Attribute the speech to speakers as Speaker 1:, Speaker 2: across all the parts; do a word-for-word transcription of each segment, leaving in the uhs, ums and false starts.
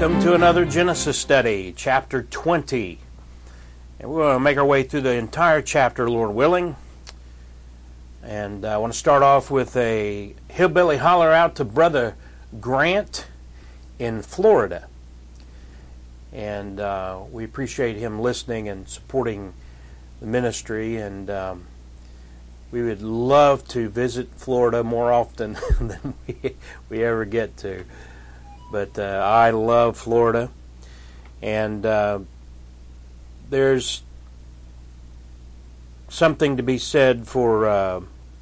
Speaker 1: Welcome to another Genesis study, chapter twenty. And we're going to make our way through the entire chapter, Lord willing. And I want to start off with a hillbilly holler out to Brother Grant in Florida. And uh, we appreciate him listening and supporting the ministry. And um, we would love to visit Florida more often than we, we ever get to. But uh, I love Florida, and uh, there's something to be said for uh,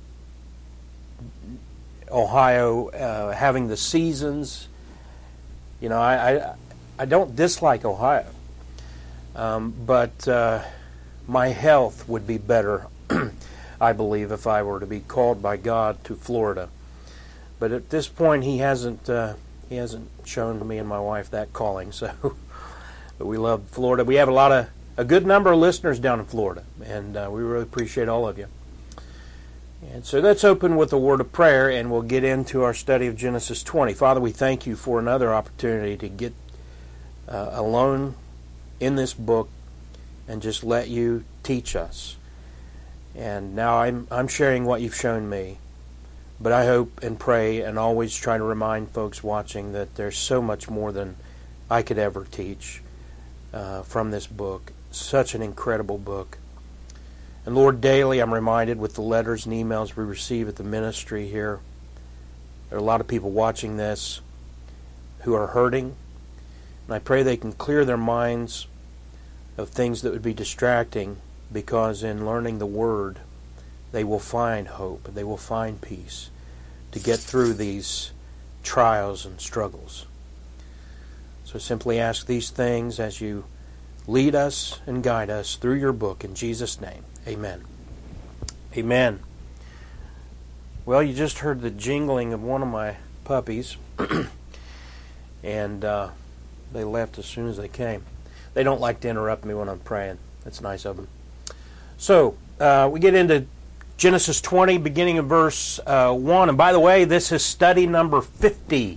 Speaker 1: Ohio uh, having the seasons. You know, I I, I don't dislike Ohio, um, but uh, my health would be better, I believe, if I were to be called by God to Florida. But at this point, He hasn't. Uh, He hasn't shown me and my wife that calling, so but we love Florida. We have a lot of a good number of listeners down in Florida, and uh, we really appreciate all of you. And so let's open with a word of prayer, and we'll get into our study of Genesis twenty. Father, we thank you for another opportunity to get uh, alone in this book and just let you teach us. And now I'm I'm sharing what you've shown me. But I hope and pray and always try to remind folks watching that there's so much more than I could ever teach uh, from this book. Such an incredible book. And Lord, daily I'm reminded with the letters and emails we receive at the ministry here, there are a lot of people watching this who are hurting. And I pray they can clear their minds of things that would be distracting, because in learning the Word, they will find hope, they will find peace to get through these trials and struggles. So simply ask these things as you lead us and guide us through your book. In Jesus' name, amen. Amen. Well, you just heard the jingling of one of my puppies, and uh, they left as soon as they came. They don't like to interrupt me when I'm praying. That's nice of them. So, uh, we get into Genesis twenty, beginning of verse uh, one. And by the way, this is study number fifty.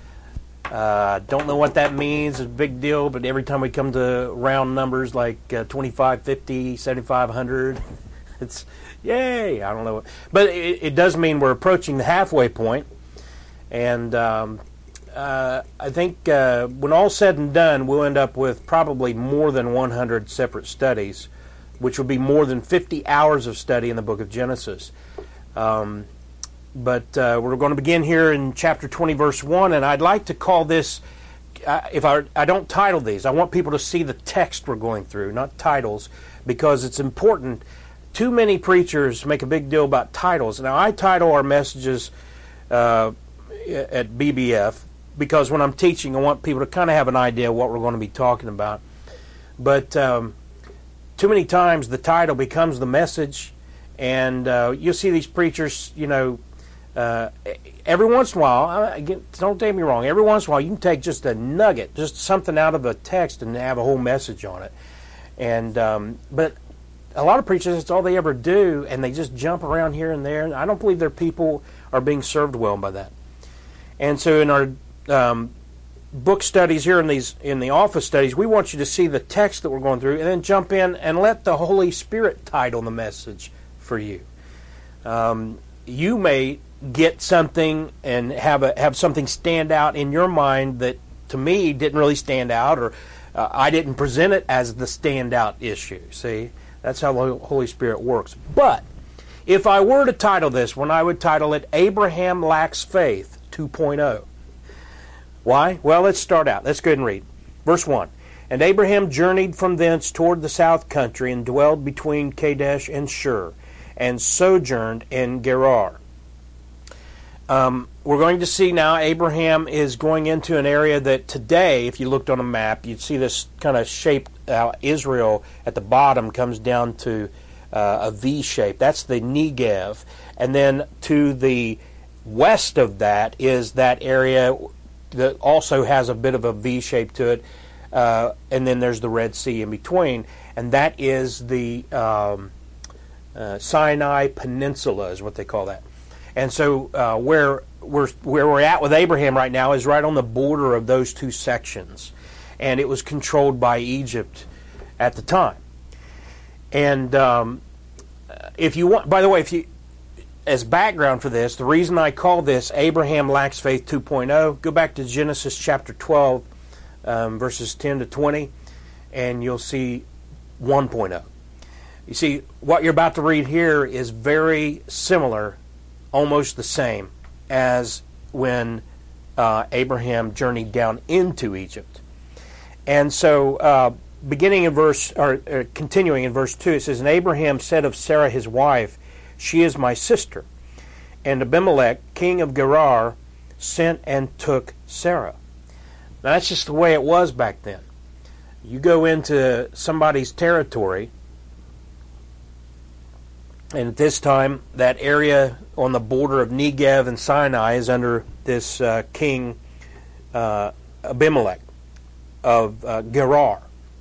Speaker 1: Uh, don't know what that means. It's a big deal, but every time we come to round numbers like uh, twenty-five, fifty, seventy-five, one hundred, it's yay. I don't know. But it, it does mean we're approaching the halfway point. And um, uh, I think uh, when all's said and done, we'll end up with probably more than one hundred separate studies, which will be more than fifty hours of study in the book of Genesis. Um, but uh, we're going to begin here in chapter twenty, verse one, and I'd like to call this, uh, if I, I don't title these, I want people to see the text we're going through, not titles, because it's important. Too many preachers make a big deal about titles. Now, I title our messages uh, at B B F, because when I'm teaching, I want people to kind of have an idea of what we're going to be talking about. But Um, Too many times the title becomes the message, and uh, you'll see these preachers, you know, uh, every once in a while, again, don't take me wrong, every once in a while you can take just a nugget, just something out of a text and have a whole message on it. And um, but a lot of preachers, that's all they ever do, and they just jump around here and there. I don't believe their people are being served well by that. And so in our um, book studies here in these in the office studies, we want you to see the text that we're going through and then jump in and let the Holy Spirit title the message for you. Um, you may get something and have a have something stand out in your mind that to me didn't really stand out, or uh, I didn't present it as the standout issue. See, that's how the Holy Spirit works. But if I were to title this one, I would title it Abraham Lacks Faith two point oh. Why? Well, let's start out. Let's go ahead and read. Verse one. And Abraham journeyed from thence toward the south country, and dwelled between Kadesh and Shur, and sojourned in Gerar. Um, we're going to see now Abraham is going into an area that today, if you looked on a map, you'd see this kind of shape. Uh, Israel at the bottom comes down to uh, a V shape. That's the Negev. And then to the west of that is that area that also has a bit of a V shape to it, uh, and then there's the Red Sea in between, and that is the um, uh, Sinai Peninsula is what they call that. And so uh, where we're, where we're at with Abraham right now is right on the border of those two sections. And it was controlled by Egypt at the time. And um, if you want, by the way, if you, as background for this, the reason I call this Abraham Lacks Faith two point oh, go back to Genesis chapter twelve, um, verses ten to twenty, and you'll see one point oh. You see, what you're about to read here is very similar, almost the same, as when uh, Abraham journeyed down into Egypt. And so, uh, beginning in verse, or uh, continuing in verse two, it says, "And Abraham said of Sarah his wife, She is my sister. And Abimelech, king of Gerar, sent and took Sarah." Now that's just the way it was back then. You go into somebody's territory, and at this time, that area on the border of Negev and Sinai is under this uh, king uh, Abimelech of uh, Gerar.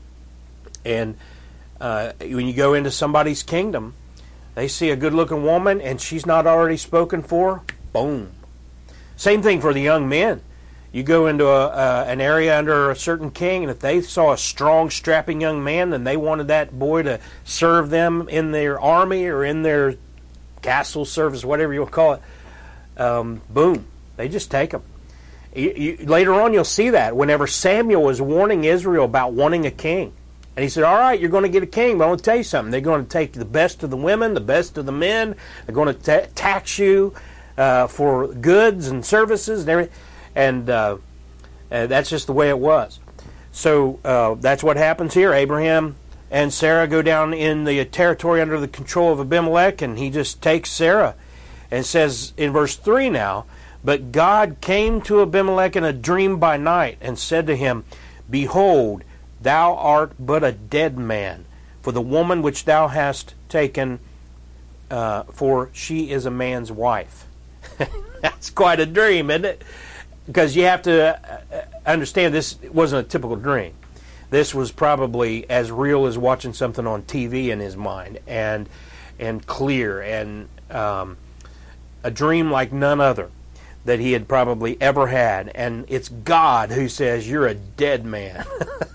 Speaker 1: And uh, when you go into somebody's kingdom, they see a good-looking woman, and she's not already spoken for, boom. Same thing for the young men. You go into a, uh, an area under a certain king, and if they saw a strong, strapping young man, then they wanted that boy to serve them in their army or in their castle service, whatever you'll call it. Um, boom. They just take them. You, you, later on, you'll see that whenever Samuel was warning Israel about wanting a king. And he said, all right, you're going to get a king, but I want to tell you something. They're going to take the best of the women, the best of the men. They're going to ta- tax you uh, for goods and services and everything. And uh, uh, that's just the way it was. So uh, that's what happens here. Abraham and Sarah go down in the territory under the control of Abimelech, and he just takes Sarah. And says in verse three now, "But God came to Abimelech in a dream by night, and said to him, Behold, thou art but a dead man, for the woman which thou hast taken, uh, for she is a man's wife." That's quite a dream, isn't it? Because you have to understand, this wasn't a typical dream. This was probably as real as watching something on T V in his mind, and and clear, and um, a dream like none other that he had probably ever had. And it's God who says, "You're a dead man."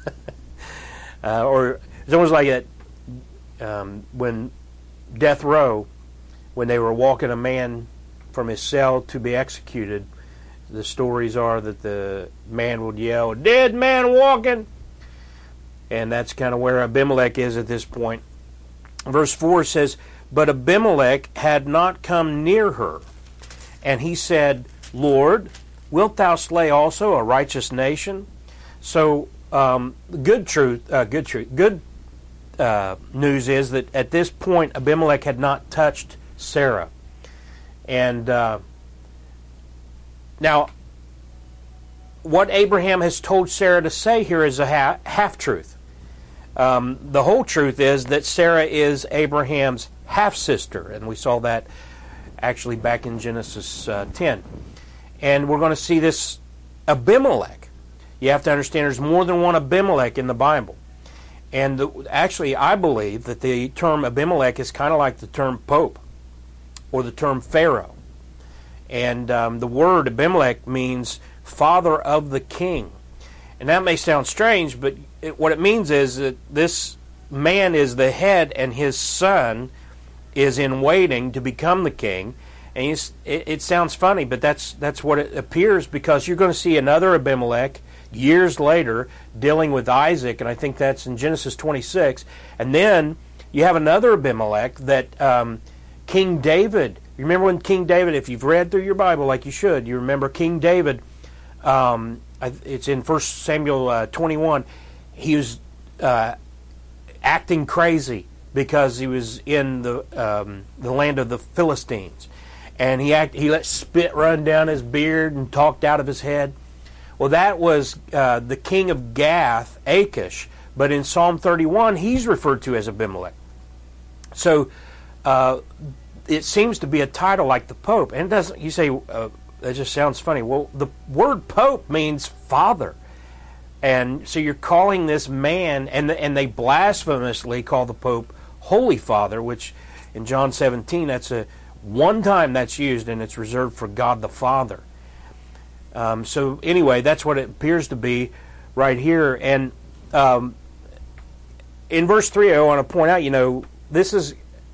Speaker 1: uh, or it's almost like that um, when death row, when they were walking a man from his cell to be executed. The stories are that the man would yell, "Dead man walking!" And that's kind of where Abimelech is at this point. Verse four says, "But Abimelech had not come near her. And he said, Lord, wilt thou slay also a righteous nation?" So, um, good truth, uh, good truth, good uh, news is that at this point Abimelech had not touched Sarah. And uh, now, what Abraham has told Sarah to say here is a ha- half-truth. Um, the whole truth is that Sarah is Abraham's half-sister, and we saw that actually back in Genesis uh, ten. And we're going to see this Abimelech. You have to understand there's more than one Abimelech in the Bible. And the, actually, I believe that the term Abimelech is kind of like the term Pope or the term Pharaoh. And um, the word Abimelech means father of the king. And that may sound strange, but it, what it means is that this man is the head and his son is in waiting to become the king. And it, it sounds funny, but that's that's what it appears, because you're going to see another Abimelech years later dealing with Isaac, and I think that's in Genesis twenty-six. And then you have another Abimelech that um, King David, you remember when King David, if you've read through your Bible like you should, you remember King David, um, it's in First Samuel uh, twenty-one, he was uh, acting crazy because he was in the um, the land of the Philistines. And he act, he let spit run down his beard and talked out of his head. Well, that was uh, the king of Gath, Achish. But in Psalm thirty-one, he's referred to as Abimelech. So uh, it seems to be a title like the Pope. And it doesn't, you say, uh, that just sounds funny. Well, the word Pope means father. And so you're calling this man, and the, and they blasphemously call the Pope Holy Father, which in John seventeen, that's a One time that's used, and it's reserved for God the Father. Um, so anyway, that's what it appears to be right here. And um, in verse three, I want to point out, you know, this is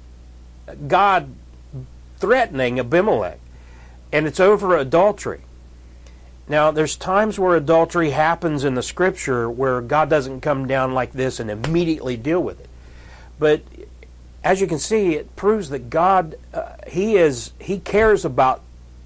Speaker 1: God threatening Abimelech, and it's over adultery. Now, there's times where adultery happens in the Scripture where God doesn't come down like this and immediately deal with it. But as you can see, it proves that God, uh, He is He cares about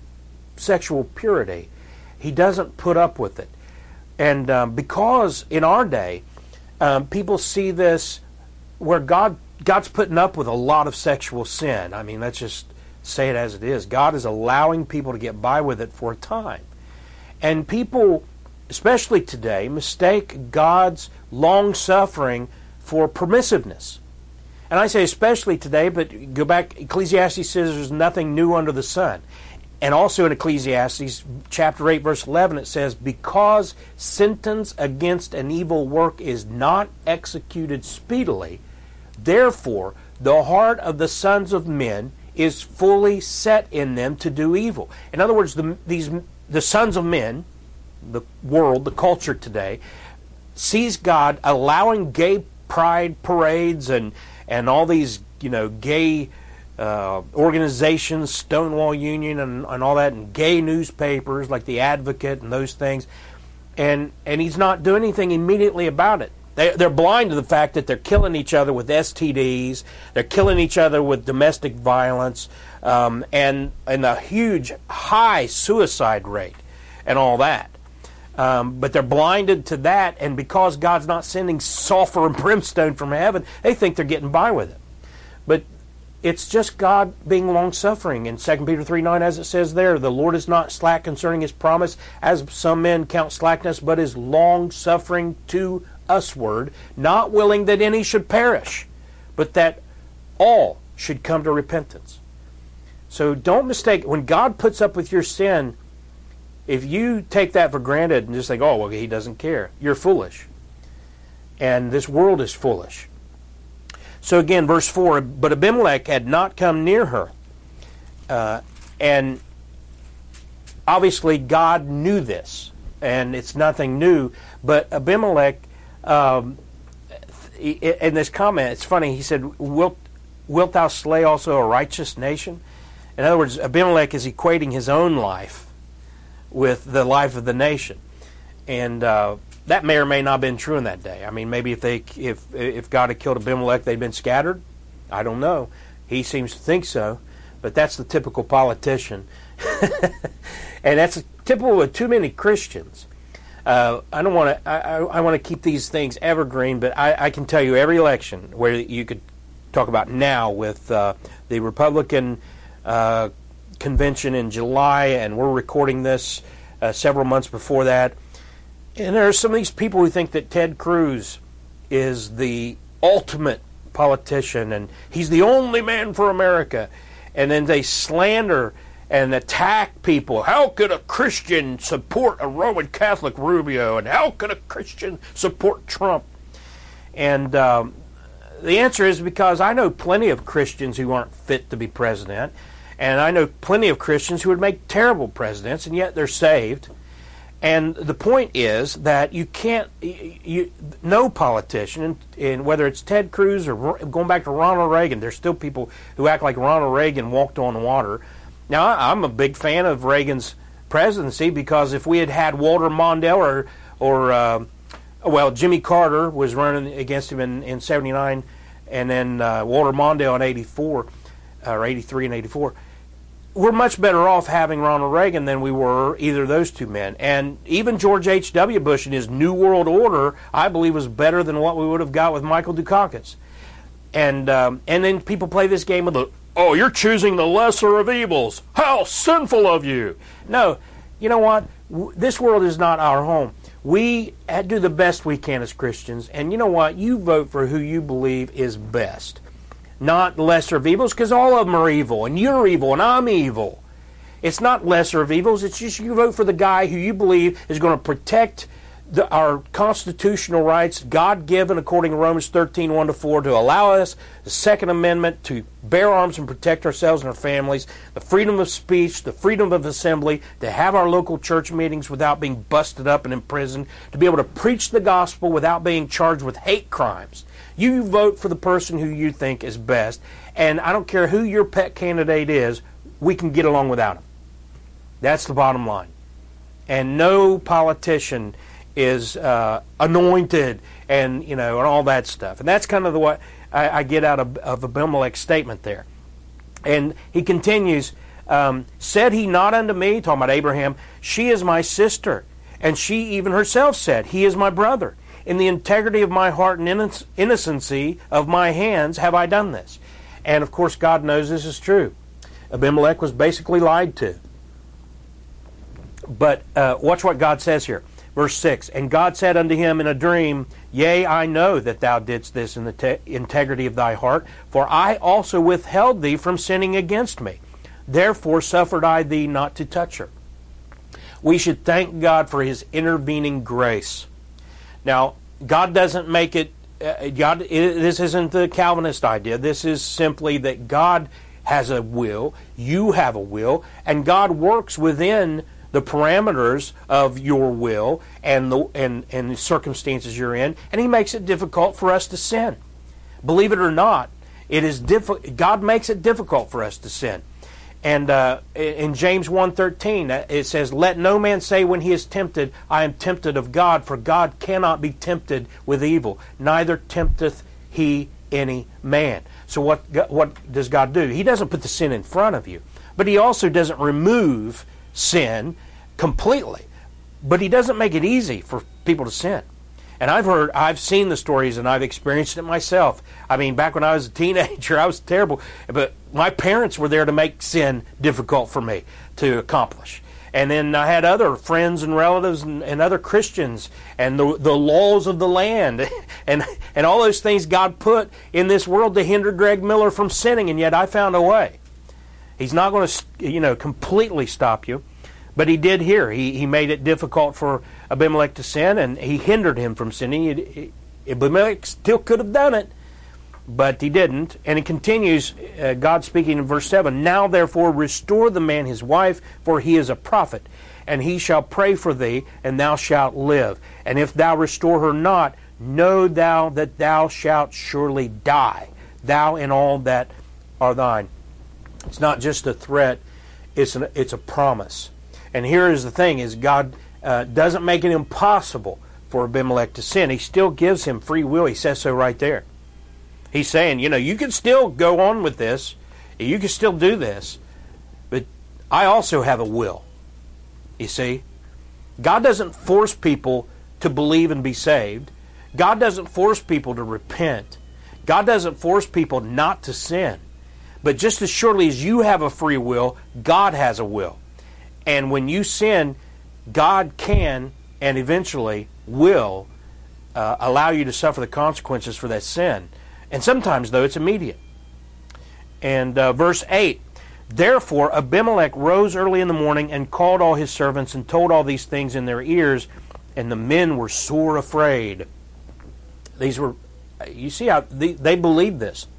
Speaker 1: sexual purity. He doesn't put up with it. And um, because in our day, um, people see this where God God's putting up with a lot of sexual sin. I mean, let's just say it as it is. God is allowing people to get by with it for a time. And people, especially today, mistake God's long-suffering for permissiveness. And I say especially today, but go back, Ecclesiastes says there's nothing new under the sun. And also in Ecclesiastes chapter eight, verse eleven, it says, because sentence against an evil work is not executed speedily, therefore the heart of the sons of men is fully set in them to do evil. In other words, the, these the sons of men, the world, the culture today, sees God allowing gay pride parades and and all these, you know, gay uh, organizations, Stonewall Union and, and all that, and gay newspapers like The Advocate and those things, and and he's not doing anything immediately about it. They, they're blind to the fact that they're killing each other with S T Ds, they're killing each other with domestic violence, um, and and a huge high suicide rate and all that. Um, but they're blinded to that, and because God's not sending sulfur and brimstone from heaven, they think they're getting by with it. But it's just God being long-suffering. In Second Peter three nine, as it says there, the Lord is not slack concerning His promise, as some men count slackness, but is long-suffering to usward, not willing that any should perish, but that all should come to repentance. So don't mistake, when God puts up with your sin, if you take that for granted and just think, oh, well, He doesn't care, you're foolish. And this world is foolish. So again, verse four, but Abimelech had not come near her. Uh, and obviously God knew this, and it's nothing new. But Abimelech, um, in this comment, it's funny, he said, wilt, wilt thou slay also a righteous nation? In other words, Abimelech is equating his own life with the life of the nation, and uh, that may or may not have been true in that day. I mean, maybe if they, if if God had killed Abimelech, they'd been scattered. I don't know. He seems to think so, but that's the typical politician, and that's typical with too many Christians. Uh, I don't want to. I, I, I want to keep these things evergreen, but I, I can tell you every election where you could talk about now with uh, the Republican Uh, convention in July, and we're recording this uh, several months before that. And there are some of these people who think that Ted Cruz is the ultimate politician and he's the only man for America. And then they slander and attack people. How could a Christian support a Roman Catholic Rubio? And how could a Christian support Trump? And um, the answer is because I know plenty of Christians who aren't fit to be president. And I know plenty of Christians who would make terrible presidents, and yet they're saved. And the point is that you can't, you, you, no politician, and, and whether it's Ted Cruz or going back to Ronald Reagan, there's still people who act like Ronald Reagan walked on water. Now, I'm a big fan of Reagan's presidency because if we had had Walter Mondale or, or uh, well, Jimmy Carter was running against him in, in seventy-nine, and then uh, Walter Mondale in eighty-four, or eighty-three and eighty-four, we're much better off having Ronald Reagan than we were either of those two men. And even George H W. Bush in his New World Order, I believe, was better than what we would have got with Michael Dukakis. And um, and then people play this game of the, oh, you're choosing the lesser of evils. How sinful of you. No, you know what? This world is not our home. We do the best we can as Christians. And you know what? You vote for who you believe is best. Not lesser of evils, because all of them are evil, and you're evil, and I'm evil. It's not lesser of evils. It's just you vote for the guy who you believe is going to protect the, our constitutional rights, God-given according to Romans thirteen, one to four, to allow us the Second Amendment to bear arms and protect ourselves and our families, the freedom of speech, the freedom of assembly, to have our local church meetings without being busted up and imprisoned, to be able to preach the gospel without being charged with hate crimes. You vote for the person who you think is best, and I don't care who your pet candidate is, we can get along without him. That's the bottom line. And no politician is uh, anointed and, you know, and all that stuff. And that's kind of the what I, I get out of, of Abimelech's statement there. And he continues, um, said he not unto me, talking about Abraham, she is my sister. And she even herself said, he is my brother. In the integrity of my heart and innoc- innocency of my hands have I done this. And of course God knows this is true. Abimelech was basically lied to. But uh, watch what God says here. Verse six, and God said unto him in a dream, yea, I know that thou didst this in the te- integrity of thy heart, for I also withheld thee from sinning against me. Therefore suffered I thee not to touch her. We should thank God for His intervening grace. Now, God doesn't make it, uh, God. It, this isn't the Calvinist idea. This is simply that God has a will, you have a will, and God works within the parameters of your will and the and, and the circumstances you're in, and He makes it difficult for us to sin. Believe it or not, it is diffi- God makes it difficult for us to sin. And uh, in James one thirteen, it says, let no man say when he is tempted, I am tempted of God, for God cannot be tempted with evil, neither tempteth He any man. So what, what does God do? He doesn't put the sin in front of you, but He also doesn't remove sin completely, but He doesn't make it easy for people to sin. And I've heard, I've seen the stories, and I've experienced it myself. I mean, back when I was a teenager, I was terrible, but my parents were there to make sin difficult for me to accomplish. And then I had other friends and relatives and, and other Christians, and the the laws of the land, and and all those things God put in this world to hinder Greg Miller from sinning, and yet I found a way. He's not going to, you know, completely stop you, but He did here. He he made it difficult for Abimelech to sin, and He hindered him from sinning. He, he, Abimelech still could have done it, but he didn't. And it continues, uh, God speaking in verse seven, now therefore restore the man his wife, for he is a prophet, and he shall pray for thee, and thou shalt live. And if thou restore her not, know thou that thou shalt surely die, thou and all that are thine. It's not just a threat, it's an, it's a promise. And here is the thing, is God uh, doesn't make it impossible for Abimelech to sin. He still gives him free will. He says so right there. He's saying, you know, you can still go on with this. You can still do this. But I also have a will. You see? God doesn't force people to believe and be saved. God doesn't force people to repent. God doesn't force people not to sin. But just as surely as you have a free will, God has a will. And when you sin, God can and eventually will uh, allow you to suffer the consequences for that sin. And sometimes, though, it's immediate. And uh, verse eight, therefore Abimelech rose early in the morning and called all his servants and told all these things in their ears, and the men were sore afraid. These were, you see how they, they believed this.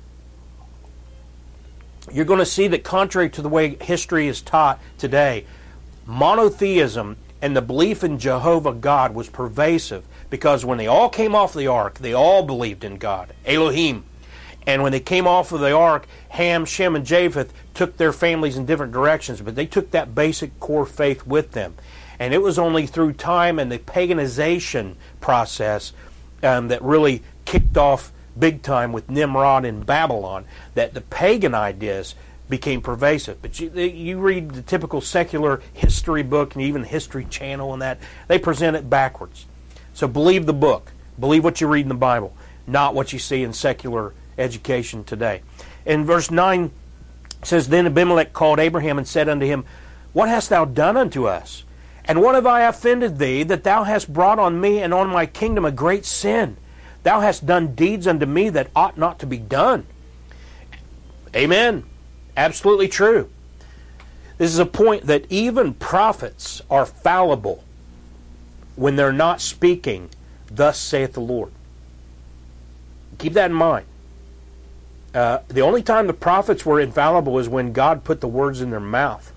Speaker 1: You're going to see that contrary to the way history is taught today, monotheism and the belief in Jehovah God was pervasive, because when they all came off the ark, they all believed in God, Elohim. And when they came off of the ark, Ham, Shem, and Japheth took their families in different directions, but they took that basic core faith with them. And it was only through time and the paganization process um, that really kicked off big time with Nimrod in Babylon that the pagan ideas became pervasive. But you, you read the typical secular history book and even History Channel and that, they present it backwards. So believe the book. Believe what you read in the Bible, not what you see in secular education today. In verse nine it says, then Abimelech called Abraham and said unto him, what hast thou done unto us? And what have I offended thee, that thou hast brought on me and on my kingdom a great sin? Thou hast done deeds unto me that ought not to be done. Amen. Absolutely true. This is a point that even prophets are fallible. when they're not speaking, thus saith the Lord. Keep that in mind. Uh, the only time the prophets were infallible is when God put the words in their mouth.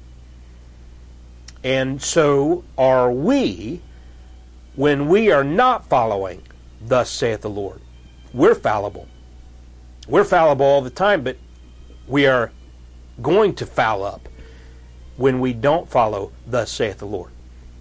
Speaker 1: And so are we when we are not following, thus saith the Lord. We're fallible. We're fallible all the time, but we are going to foul up when we don't follow, thus saith the Lord.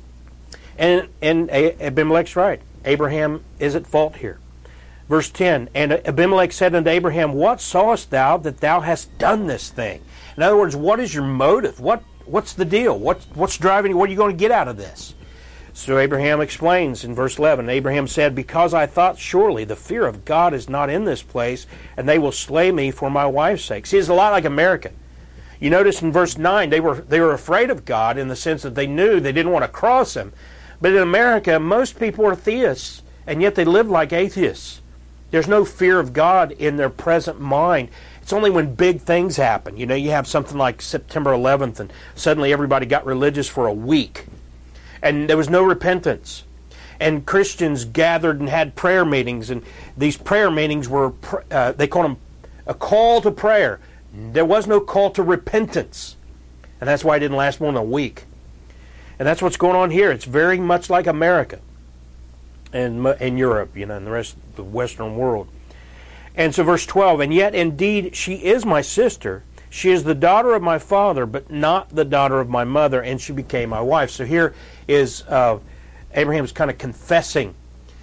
Speaker 1: And, and Abimelech's right. Abraham is at fault here. Verse ten, and Abimelech said unto Abraham, what sawest thou that thou hast done this thing? In other words, what is your motive? What What's the deal? What, what's driving you? What are you going to get out of this? So Abraham explains in verse eleven, Abraham said, because I thought surely the fear of God is not in this place, and they will slay me for my wife's sake. See, it's a lot like America. You notice in verse nine, they were, they were afraid of God in the sense that they knew they didn't want to cross Him. But in America, most people are theists, and yet they live like atheists. There's no fear of God in their present mind. It's only when big things happen. You know, you have something like September eleventh, and suddenly everybody got religious for a week. And there was no repentance. And Christians gathered and had prayer meetings, and these prayer meetings were, uh, they called them a call to prayer. There was no call to repentance. And that's why it didn't last more than a week. And that's what's going on here. It's very much like America and, and Europe, you know, and the rest of the Western world. And so verse twelve, and yet indeed she is my sister. She is the daughter of my father, but not the daughter of my mother, and she became my wife. So here is uh, Abraham's kind of confessing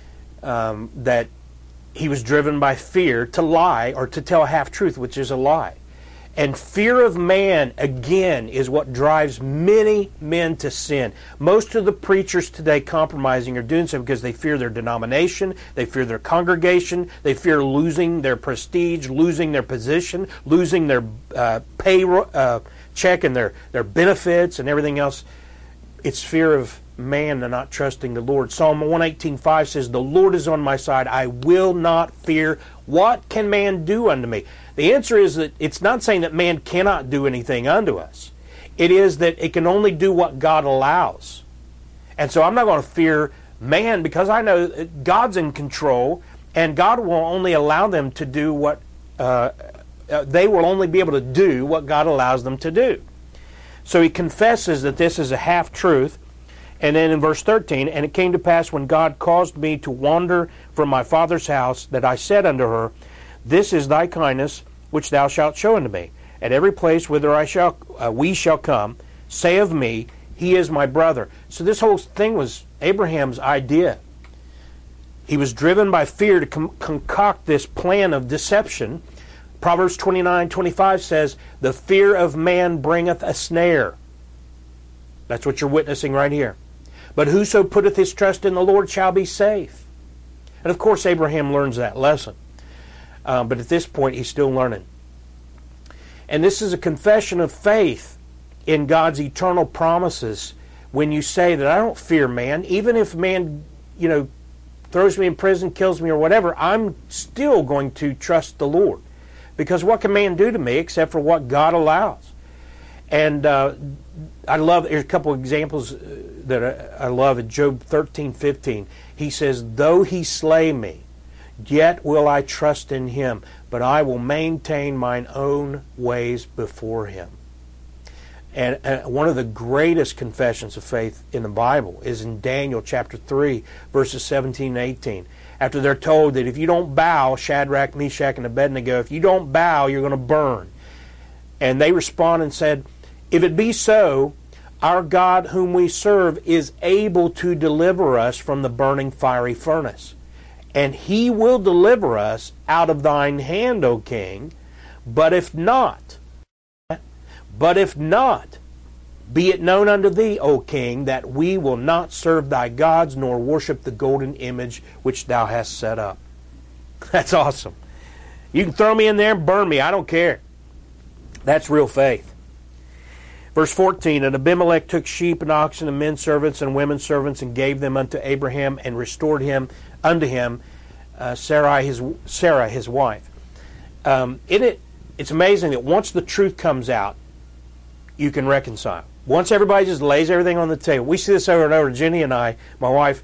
Speaker 1: um, that he was driven by fear to lie or to tell a half-truth, which is a lie. And fear of man, again, is what drives many men to sin. Most of the preachers today compromising are doing so because they fear their denomination, they fear their congregation, they fear losing their prestige, losing their position, losing their uh, pay uh, check and their, their benefits and everything else. It's fear of man and not trusting the Lord. Psalm one eighteen five says, the Lord is on my side, I will not fear. What can man do unto me? The answer is that it's not saying that man cannot do anything unto us. It is that it can only do what God allows. And so I'm not going to fear man because I know that God's in control, and God will only allow them to do what, uh, uh, they will only be able to do what God allows them to do. So he confesses that this is a half-truth. And then in verse thirteen, and it came to pass when God caused me to wander from my father's house, that I said unto her, this is thy kindness which thou shalt show unto me. At every place whither I shall, uh, we shall come, say of me, he is my brother. So this whole thing was Abraham's idea. He was driven by fear to com- concoct this plan of deception. Proverbs twenty-nine twenty-five says, the fear of man bringeth a snare. That's what you're witnessing right here. But whoso putteth his trust in the Lord shall be safe. And of course Abraham learns that lesson. Uh, but at this point he's still learning. And this is a confession of faith in God's eternal promises when you say that I don't fear man. Even if man, you know, throws me in prison, kills me or whatever, I'm still going to trust the Lord. Because what can man do to me except for what God allows? And uh, I love, there's a couple of examples that I, I love in Job thirteen fifteen. He says, though he slay me, yet will I trust in him, but I will maintain mine own ways before him. And, and one of the greatest confessions of faith in the Bible is in Daniel chapter three, verses seventeen and eighteen. After they're told that if you don't bow, Shadrach, Meshach, and Abednego, if you don't bow, you're going to burn. And they respond and said, if it be so, our God whom we serve is able to deliver us from the burning fiery furnace. And he will deliver us out of thine hand, O king. But if not, but if not, be it known unto thee, O king, that we will not serve thy gods, nor worship the golden image which thou hast set up. That's awesome. You can throw me in there and burn me. I don't care. That's real faith. Verse fourteen, and Abimelech took sheep and oxen and men servants and women servants and gave them unto Abraham and restored him unto him uh, Sarai his Sarah his wife. Um, in it, it's amazing that once the truth comes out, you can reconcile. Once everybody just lays everything on the table. We see this over and over. Jenny and I, my wife,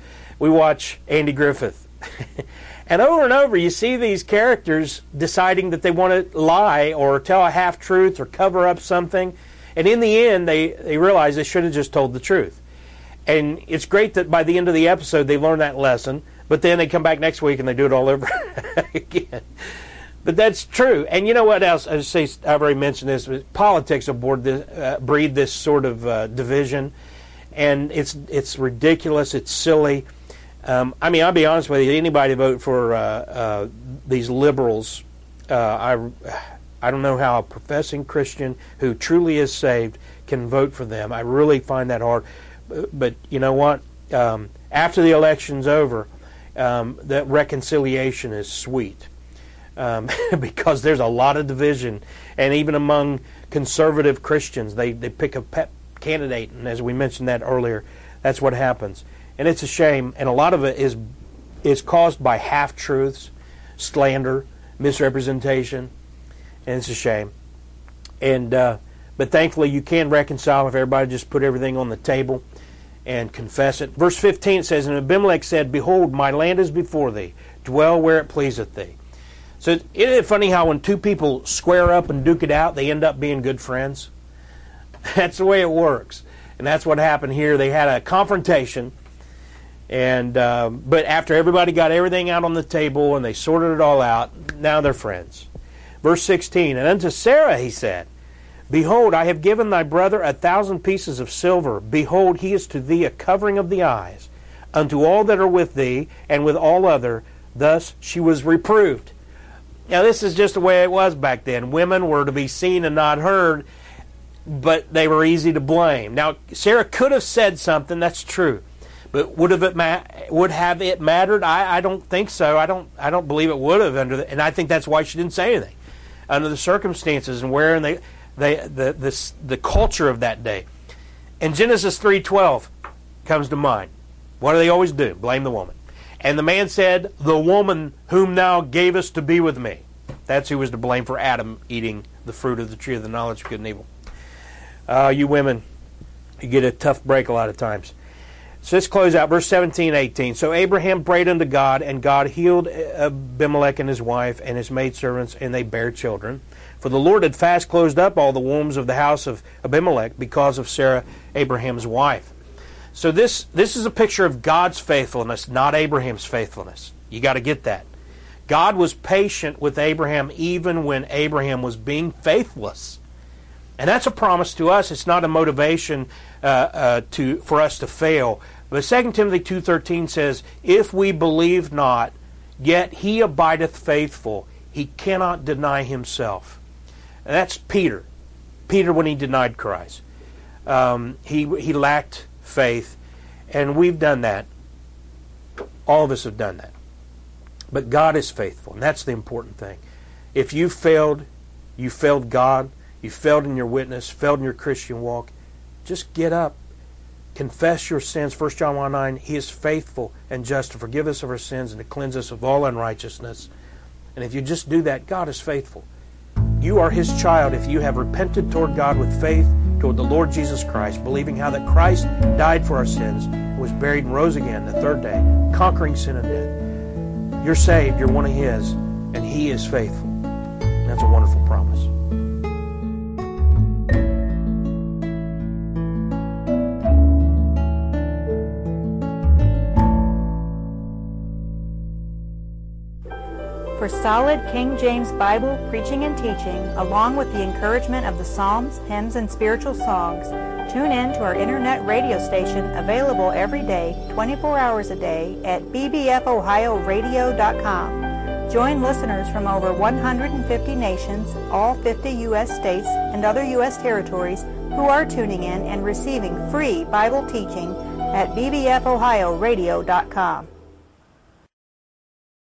Speaker 1: we watch Andy Griffith. And over and over you see these characters deciding that they want to lie or tell a half-truth or cover up something. And in the end, they, they realize they should have just told the truth. And it's great that by the end of the episode they learn that lesson, but then they come back next week and they do it all over again. But that's true. And you know what else? I say I've already mentioned this. But politics aboard this, uh, breed this sort of uh, division, and it's it's ridiculous. It's silly. Um, I mean, I'll be honest with you. Anybody vote for uh, uh, these liberals? Uh, I I don't know how a professing Christian who truly is saved can vote for them. I really find that hard. But, but you know what? Um, after the election's over, um, that reconciliation is sweet. Um, because there's a lot of division, and even among conservative Christians, they, they pick a pet candidate, and as we mentioned that earlier, that's what happens. And it's a shame, and a lot of it is is caused by half-truths, slander, misrepresentation, and it's a shame. And uh, but thankfully you can reconcile if everybody just put everything on the table and confess it. Verse fifteen it says, and Abimelech said, behold, my land is before thee, dwell where it pleaseth thee. So isn't it funny how when two people square up and duke it out, they end up being good friends? That's the way it works. And that's what happened here. They had a confrontation, and uh, but after everybody got everything out on the table and they sorted it all out, now they're friends. Verse sixteen, and unto Sarah he said, behold, I have given thy brother a thousand pieces of silver. Behold, he is to thee a covering of the eyes, unto all that are with thee, and with all other. Thus she was reproved. Now, this is just the way it was back then. Women were to be seen and not heard, but they were easy to blame. Now, Sarah could have said something, that's true. But would have it ma- would have it mattered? I, I don't think so. I don't I don't believe it would have under the, and I think that's why she didn't say anything under the circumstances and where and they they the this the culture of that day. And Genesis three twelve comes to mind. What do they always do? Blame the woman. And the man said, the woman whom thou gavest to be with me. That's who was to blame for Adam eating the fruit of the tree of the knowledge of good and evil. Uh, you women, you get a tough break a lot of times. So let's close out verse seventeen, eighteen. So Abraham prayed unto God, and God healed Abimelech and his wife and his maidservants, and they bare children. For the Lord had fast closed up all the wombs of the house of Abimelech because of Sarah, Abraham's wife. So this, this is a picture of God's faithfulness, not Abraham's faithfulness. You got to get that. God was patient with Abraham even when Abraham was being faithless. And that's a promise to us. It's not a motivation uh, uh, to for us to fail. But Second Timothy two thirteen says, if we believe not, yet he abideth faithful. He cannot deny himself. And that's Peter. Peter when he denied Christ. Um, he, he lacked faith, and we've done that. All of us have done that. But God is faithful, and that's the important thing. If you failed, you failed God, you failed in your witness, failed in your Christian walk, just get up, confess your sins. First John one nine, he is faithful and just to forgive us of our sins and to cleanse us of all unrighteousness. And if you just do that, God is faithful. You are his child if you have repented toward God with faith toward the Lord Jesus Christ, believing how that Christ died for our sins, was buried and rose again the third day, conquering sin and death. You're saved, you're one of his, and he is faithful. And that's a wonderful promise.
Speaker 2: For solid King James Bible preaching and teaching, along with the encouragement of the Psalms, hymns, and spiritual songs, tune in to our internet radio station available every day, twenty-four hours a day at b b f ohio radio dot com. Join listeners from over one hundred fifty nations, all fifty U S states, and other U S territories who are tuning in and receiving free Bible teaching at b b f ohio radio dot com.